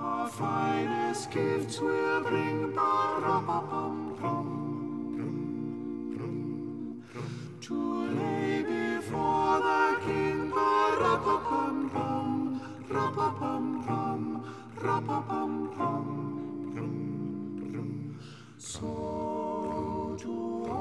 Our finest gifts we'll bring, ba-ra-ba-bum-bum, to lay before the King, ba-ra-ba-bum-bum, ra-ba-bum-bum, ra-ba-bum-bum. So to